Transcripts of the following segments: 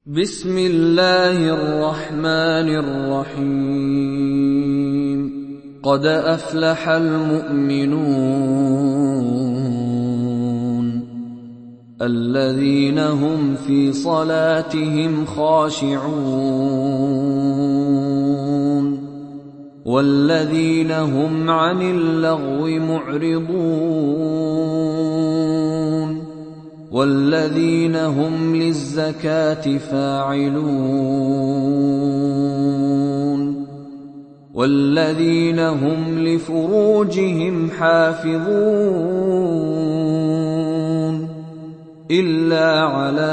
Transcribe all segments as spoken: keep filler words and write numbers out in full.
بسم الله الرحمن الرحيم قد أفلح المؤمنون الذين هم في صلاتهم خاشعون والذين هم عن اللغو معرضون والذين هم للزكاة فاعلون والذين هم لفروجهم حافظون إلا على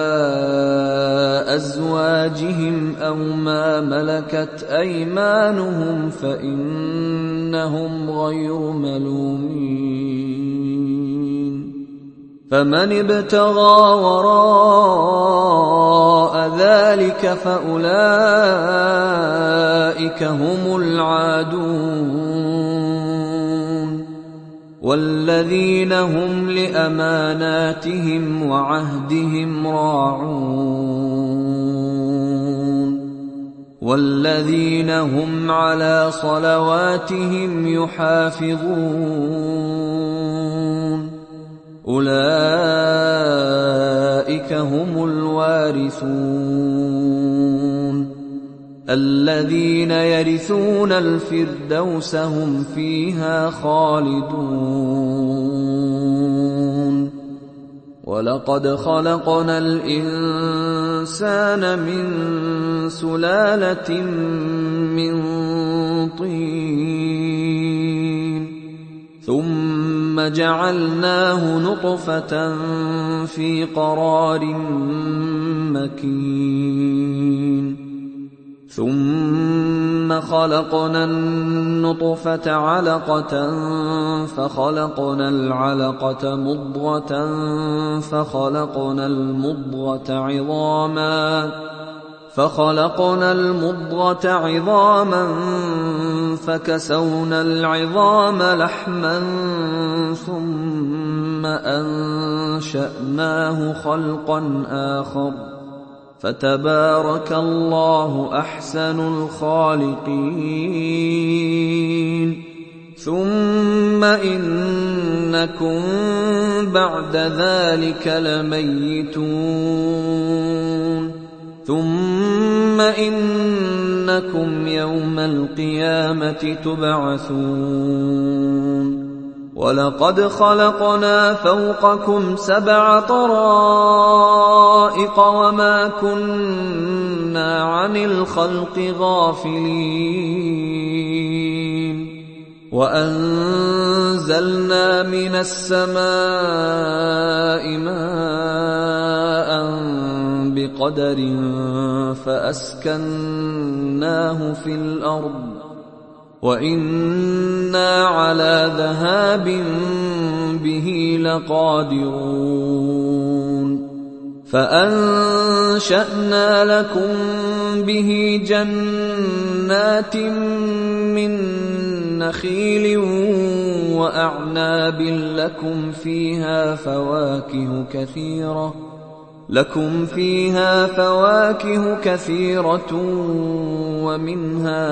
أزواجهم أو ما ملكت أيمانهم فإنهم غير ملومين فمن ابتغى وراء ذلك فأولئك هم العادون والذين هم لأماناتهم وعهدهم راعون والذين هم على صلواتهم يحافظون أولئك هم الوارثون الذين يرثون الفردوس هم فيها خالدون ولقد خلقنا الإنسان من سلالة من طين ثم جعلناه نطفة في قرار مكين ثم خلقنا النطفة علقة فخلقنا العلقة مضغة فخلقنا المضغة عظاما فخلقنا المضغة عظاما فكسونا العظام لحما ثم أنشأناه خلقا آخر فتبارك الله أحسن الخالقين ثم إنكم بعد ذلك لميتون ثم إنكم يوم القيامة تبعثون ولقد خلقنا فوقكم سبع طرائق وما كنا عن الخلق غافلين وأنزلنا من السماء ماء بقدر فأسكناه في الأرض وإنا على ذهاب به لقادرون فأنشأنا لكم به جنات من نخيل وأعناب لكم فيها فواكه كثيرة لكم فيها فواكه كثيرة ومنها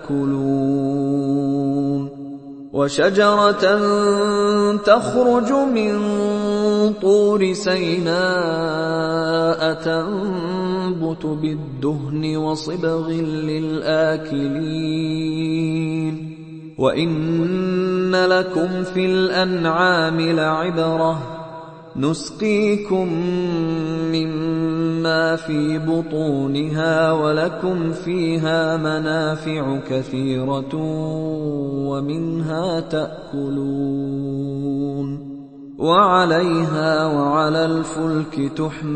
تأكلون وشجرة تخرج من طور سيناء تنبت بالدهن وصبغ للآكلين وإن لكم في الأنعام لعبرة نسقيكم مما في بطونها ولكم فيها منافع كثيرة ومنها تأكلون وعليها وعلى الفلك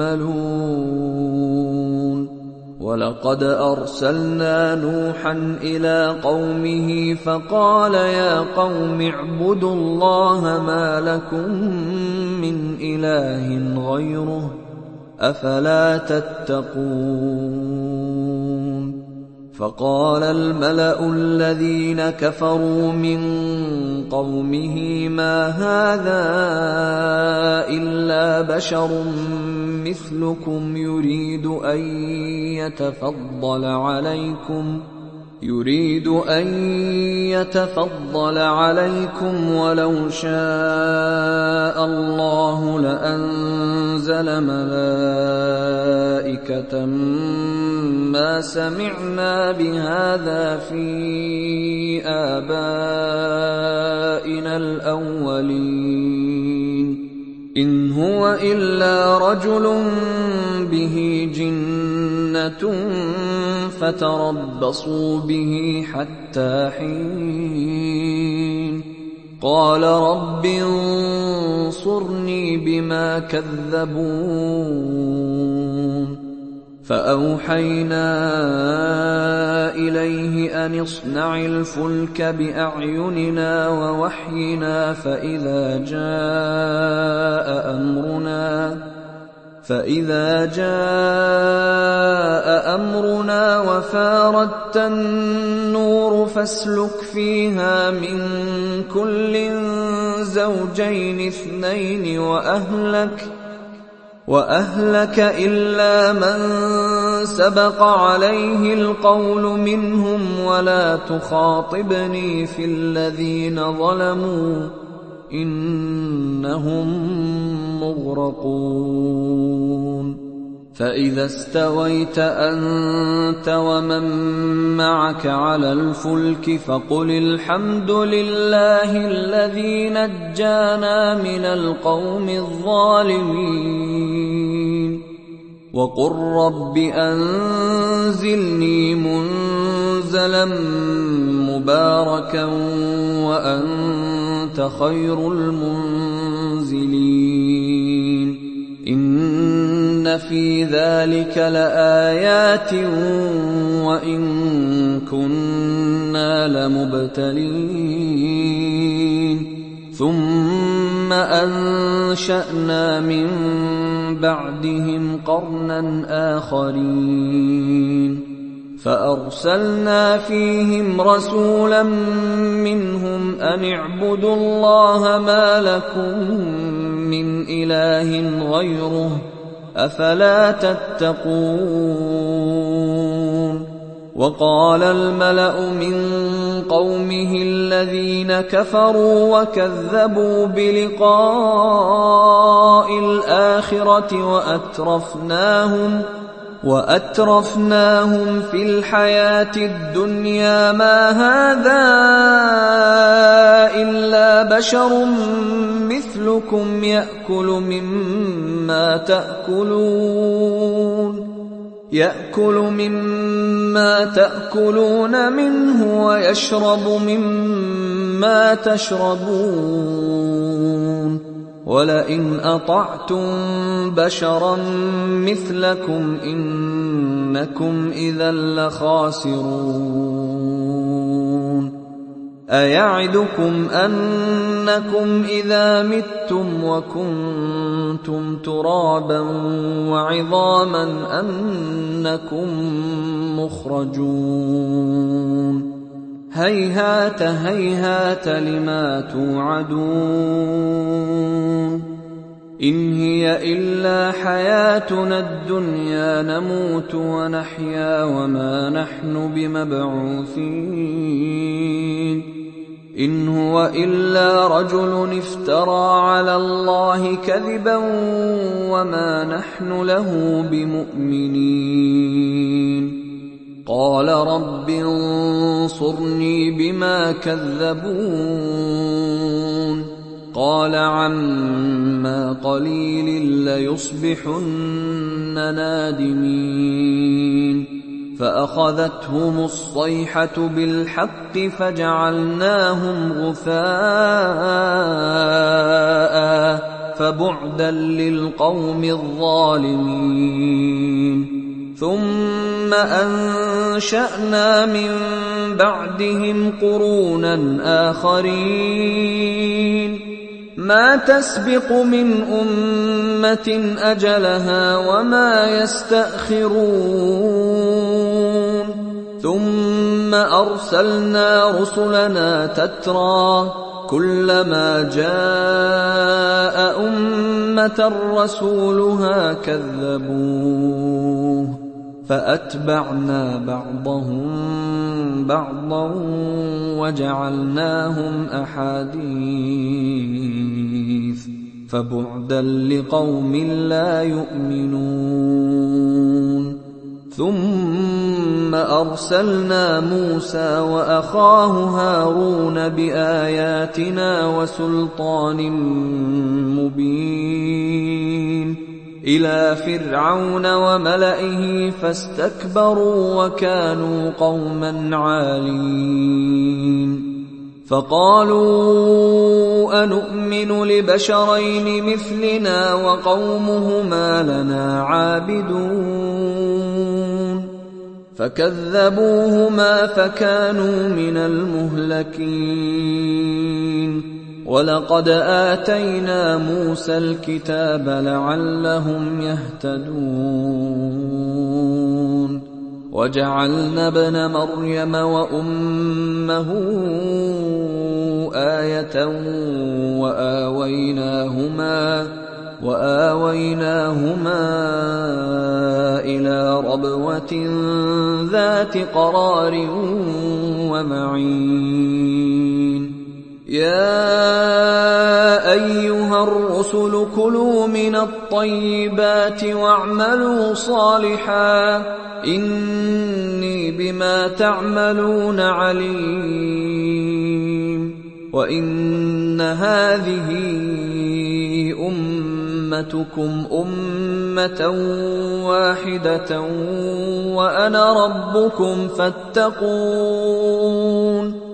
تحملون ولقد أرسلنا نوحا إلى قومه فقال يا قوم اعبدوا الله ما لكم من إله غيره أفلا تتقون فقال الملأ الذين كفروا من قومه ما هذا إلا بشر مثلكم يريد أن يتفضل عليكم يريد أن يتفضل عليكم ولو شاء الله لأنزل ملائكة ما سمعنا بهذا في آبائنا الأولين إن هو إلا رجل به جنة فتربصوا به حتى حين قال رب انصرني بما كذبون فأوحينا إليه أن اصنع الفلك بأعيننا ووحينا فإذا جاء أمرنا فإذا جاء أمرنا وفاردت النور فاسلك فيها من كل زوجين اثنين وأهلك وأهلك إلا من سبق عليه القول منهم ولا تخاطبني في الذين ظلموا إنهم مغرقون فإذا استويت أنت ومن معك على الفلك فقل الحمد لله الذي نجانا من القوم الظالمين وقل رب أنزلني منزلا مباركا وأنت خير المنزلين إن في ذلك لآيات وإن كنا لمبتلين ثم أنشأنا من بعدهم قرنا آخرين فأرسلنا فيهم رسولا منهم أن اعبدوا الله ما لكم من إله غيره أفلا تتقون وقال الملأ من قومه الذين كفروا وكذبوا بلقاء الآخرة وأترفناهم وأترفناهم في الحياة الدنيا ما هذا إلا بشر مثلكم يأكل مما تأكلون يأكل مما تأكلون منه ويشرب مما تشربون ولئن أطعتم بشرا مثلكم إنكم إذا لخاسرون أيعدكم أنكم إذا متم وكنتم ترابا وعظاما أنكم مخرجون هيهات هيهات لما توعدون إن هي إلا حياتنا الدنيا نموت ونحيا وما نحن بمبعوثين إن هو إلا رجل افترى على الله كذبا وما نحن له بمؤمنين قال رب انصرني بما كذبون قال عما قليل ليصبحن نادمين فأخذتهم الصيحة بالحق فجعلناهم غثاء فبعدا للقوم الظالمين ثم أنشأنا من بعدهم قرونا آخرين ما تسبق من أمة أجلها وما يستأخرون ثم أرسلنا رسلنا تترى كلما جاء أمة رسولها كذبوه فأتبعنا بعضهم بعضا وجعلناهم أحاديث فبعدا لقوم لا يؤمنون. ثم أرسلنا موسى وأخاه هارون بآياتنا وسلطان مبين إلى فرعون وملئه فاستكبروا وكانوا قوما عالين. فقالوا أنؤمن لبشرين مثلنا وقومهما لنا عابدون فكذبوهما فكانوا من المهلكين. ولقد آتينا موسى الكتاب لعلهم يهتدون وجعلنا ابن مريم وأمه آية وآويناهما وآويناهما إلى ربوة ذات قرار ومعين. يا أيها الرسل كلوا من الطيبات واعملوا صالحا إني بما تعملون عليم. وإن هذه أمتكم أمة واحدة وأنا ربكم فاتقون.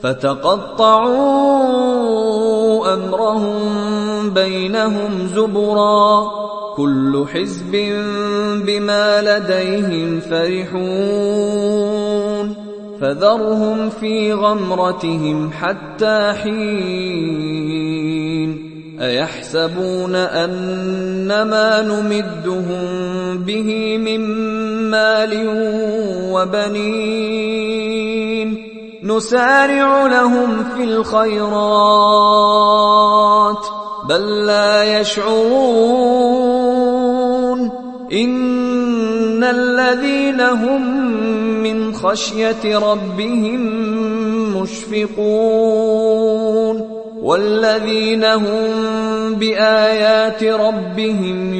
فتقطعوا أمرهم بينهم زبرا كل حزب بما لديهم فرحون. فذرهم في غمرتهم حتى حين. أيحسبون أنما نمدهم به من مال وبنين نسارع لهم في الخيرات بل لا يشعرون. إن الذين هم من خشية ربهم مشفقون والذين هم بآيات ربهم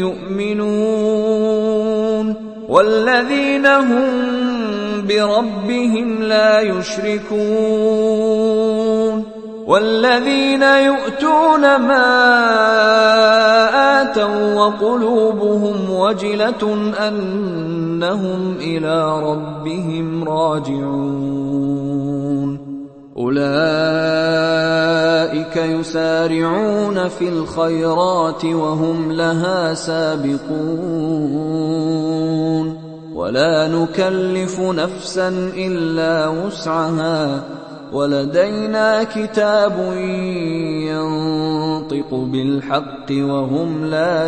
يؤمنون والذين هم بربهم لا يشركون والذين يؤتون ما آتوا وقلوبهم وجلة أنهم إلى ربهم راجعون. أولئك يسارعون في الخيرات وهم لها سابقون ولا نكلف نفسا إلا وسعها ولدينا كتاب ينطق بالحق وهم لا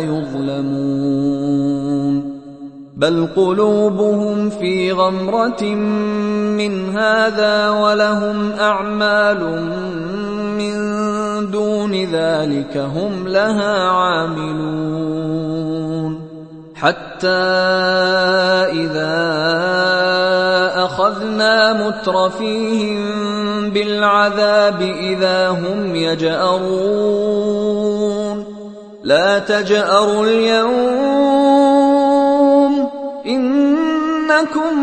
يظلمون. بل قلوبهم في غمرة من هذا ولهم أعمال من دون ذلك هم لها عاملون. حتى إذا أخذنا مترفيهم بالعذاب إذا هم يجأرون. لا تجأروا اليوم إنكم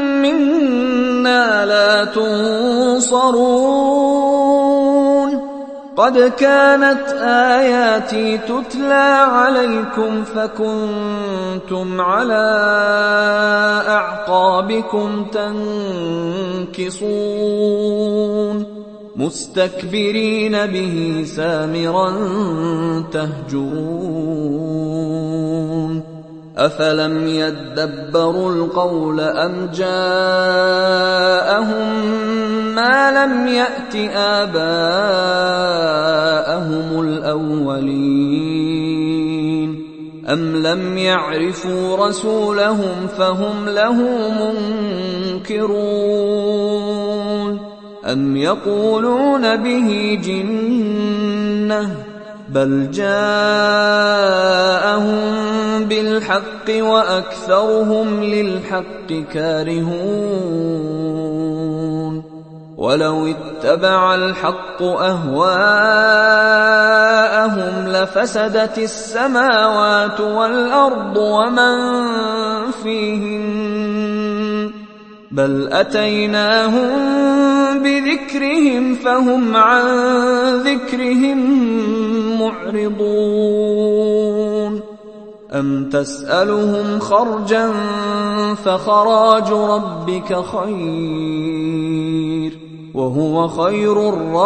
منا لا تنصرون. قد كانت آياتي تتلى عليكم فكنتم على أعقابكم تنكصون مستكبرين به سامرا تهجرون. أفلم يدبروا القول أم جاءهم ما لم يأت آباءهم الأولين أم لم يعرفوا رسولهم فهم له منكرون أم يقولون به جنة بل جاءهم بالحق وأكثرهم للحق كارهون ولو اتبع الحق أهواءهم لفسدت السماوات والأرض ومن فيهن بل أتيناهم بذكرهم فهم عن ذكرهم معرضون أم تسألهم خرجا فخراج ربك خير وهو خير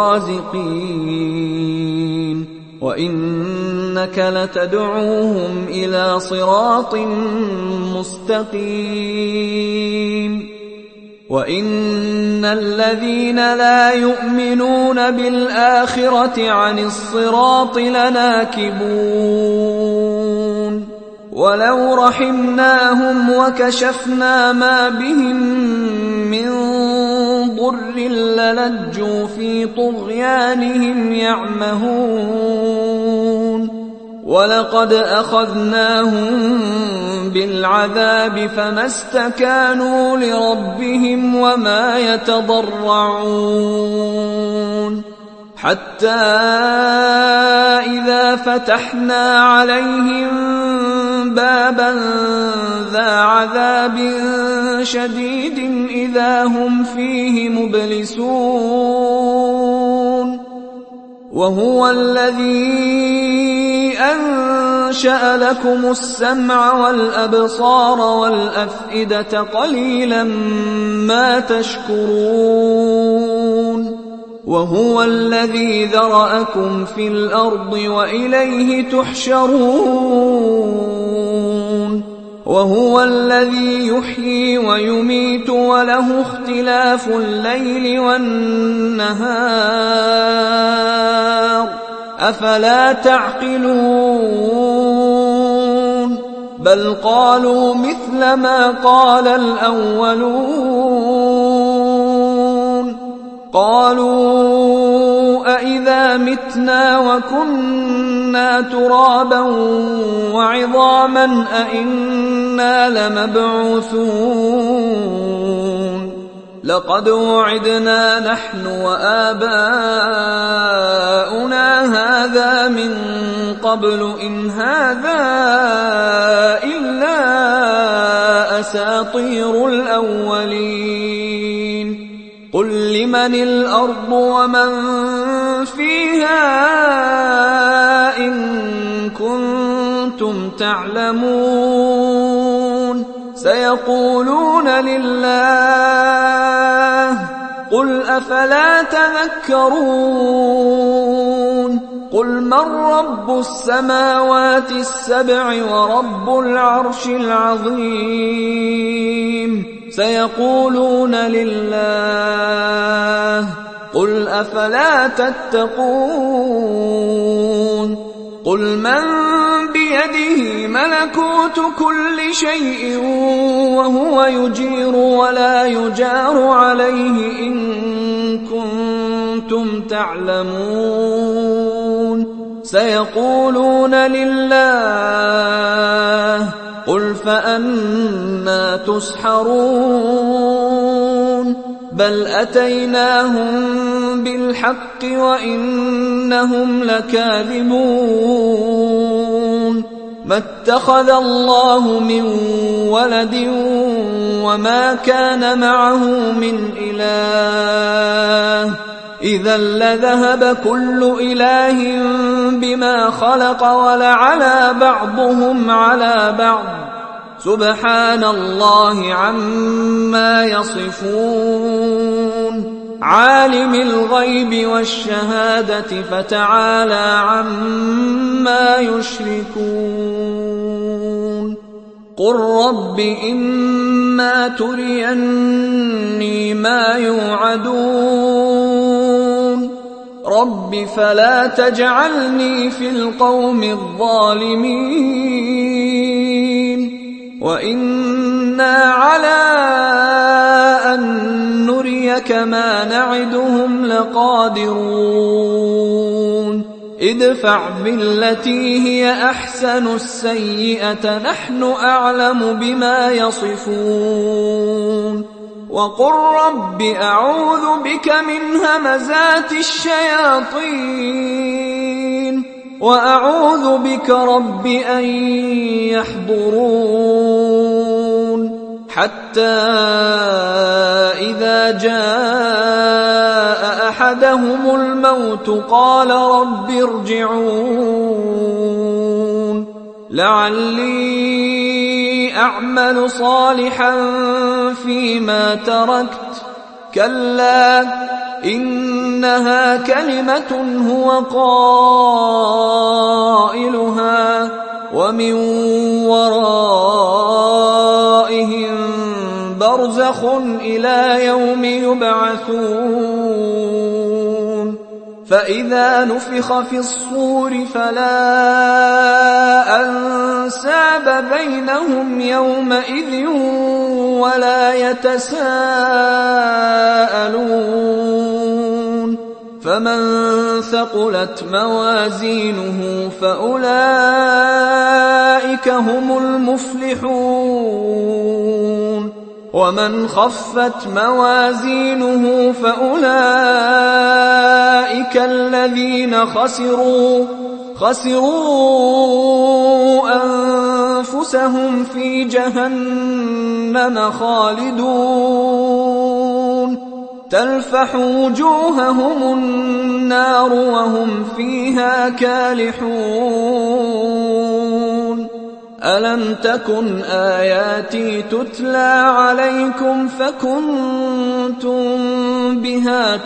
الرازقين وإنك لتدعوهم إلى صراط مستقيم وإن الذين لا يؤمنون بالآخرة عن الصراط لناكبون ولو رحمناهم وكشفنا ما بهم من ضر للجوا في طغيانهم يعمهون ولقد أخذناهم بالعذاب فما استكانوا لربهم وما يتضرعون حتى إذا فتحنا عليهم بابا ذا عذاب شديد إذا هم فيه مبلسون وهو الذي أنشأ لكم السمع والأبصار والأفئدة قليلا ما تشكرون وهو الذي ذرأكم في الأرض وإليه تحشرون وهو الذي يحيي ويميت وله اختلاف الليل والنهار أفلا تعقلون بل قالوا مثل ما قال الأولون قالوا أإذا متنا وكنا ترابا وعظاما أإنا لمبعوثون لقد وعدنا نحن وآباؤنا هذا من قبل إن هذا إلا أساطير الأولين قل لمن الأرض ومن فيها إن كنتم تعلمون سيقولون لله قل أفلا تذكرون قل من رب السماوات السبع ورب العرش العظيم سيقولون لله قل أفلا تتقون قل من بيده ملكوت كل شيء وهو يجير ولا يجار عليه إن كنتم تعلمون سيقولون لله قل فأنى تسحرون بل أتيناهم بالحق وإنهم لكاذبون ما اتخذ الله من ولد وما كان معه من إله إذا لذهب كل إله بما خلق ولعلى بعضهم على بعض سبحان الله عما يصفون عالم الغيب والشهادة فتعالى عما يشركون قل رب إما تريني ما يوعدون رب فلا تجعلني في القوم الظالمين وإنا على أن نريك ما نعدهم لقادرون ادفع بالتي هي أحسن السيئة نحن أعلم بما يصفون وقل رب أعوذ بك من همزات الشياطين وأعوذ بك رب أن يحضرون حتى إذا جاء أحدهم الموت قال رب ارجعون لعلي أعمل صالحا فيما تركت كلا إنها كلمة هو قائلها ومن ورائهم برزخ إلى يوم يبعثون فإذا نفخ في الصور فلا أنساب بينهم يومئذ ولا يتساءلون فمن ثقلت موازينه فأولئك هم المفلحون ومن خفت موازينه فأولئك الذين خسروا خسروا أنفسهم في جهنم خالدون تلفح وجوههم النار وهم فيها كالحون ألم تكن آياتي تتلى عليكم فكنتم بها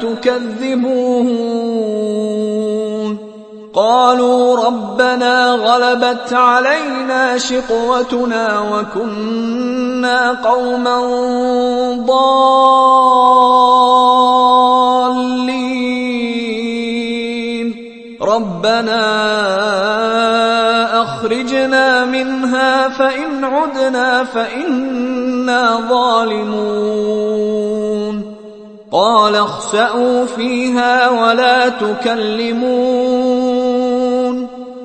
تكذبون قالوا ربنا غلبت علينا شقوتنا وكنا قوما ضالين ربنا أخرجنا منها فإن عدنا فإنا ظالمون قال اخسئوا فيها ولا تكلمون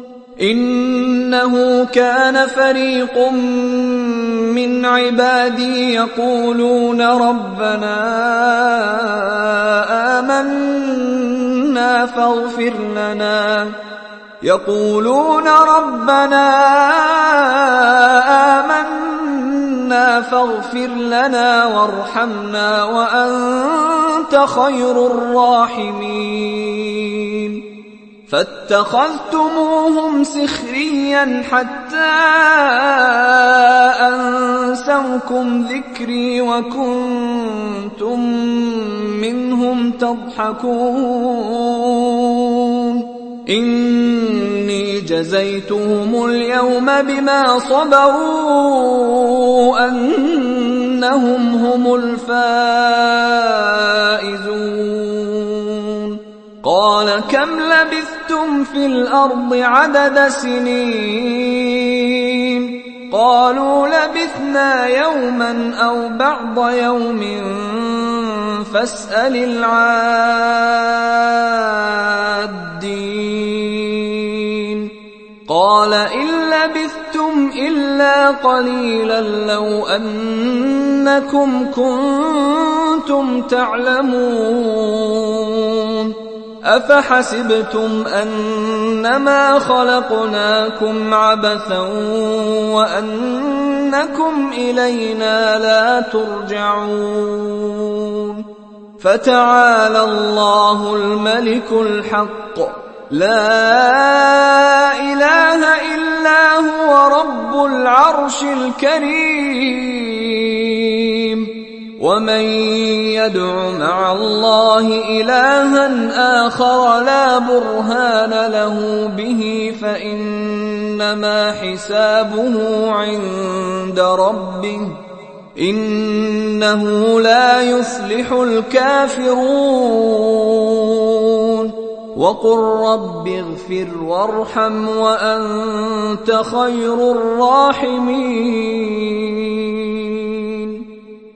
إنه كان فريق من عبادي يقولون ربنا آمنا فاغفر لنا يقولون ربنا آمنا فاغفر لنا وارحمنا وأنت خير الراحمين فاتخذتموهم سخريا حتى أنسوكم ذكري وكنتم منهم تضحكون إني جزيتهم اليوم بما صبروا أنهم هم الفائزون قال كم لبثتم في الأرض عدد سنين قالوا لبثنا يوما أو بعض يوم فاسأل العادين قال إن لبثتم إلا قليلا لو أنكم كنتم تعلمون أفحسبتم أنما خلقناكم عبثا وأنكم إلينا لا ترجعون فتعالى الله الملك الحق لا إله إلا هو رب العرش الكريم ومن يدع مع الله إلها آخر لا برهان له به فإنما حسابه عند ربه إنه لا يفلح الكافرون وقل رب اغفر وارحم وأنت خير الراحمين.